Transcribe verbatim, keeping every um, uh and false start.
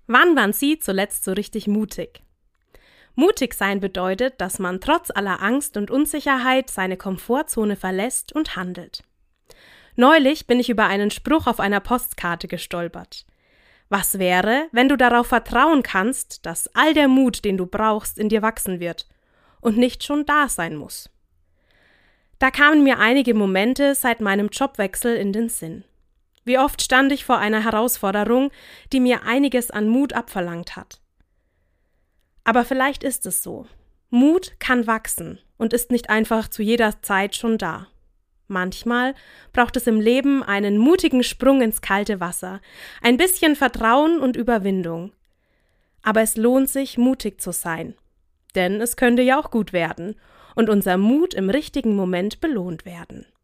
Wann waren Sie zuletzt so richtig mutig? Mutig sein bedeutet, dass man trotz aller Angst und Unsicherheit seine Komfortzone verlässt und handelt. Neulich bin ich über einen Spruch auf einer Postkarte gestolpert. Was wäre, wenn du darauf vertrauen kannst, dass all der Mut, den du brauchst, in dir wachsen wird und nicht schon da sein muss? Da kamen mir einige Momente seit meinem Jobwechsel in den Sinn. Wie oft stand ich vor einer Herausforderung, die mir einiges an Mut abverlangt hat. Aber vielleicht ist es so. Mut kann wachsen und ist nicht einfach zu jeder Zeit schon da. Manchmal braucht es im Leben einen mutigen Sprung ins kalte Wasser, ein bisschen Vertrauen und Überwindung. Aber es lohnt sich, mutig zu sein. Denn es könnte ja auch gut werden und unser Mut im richtigen Moment belohnt werden.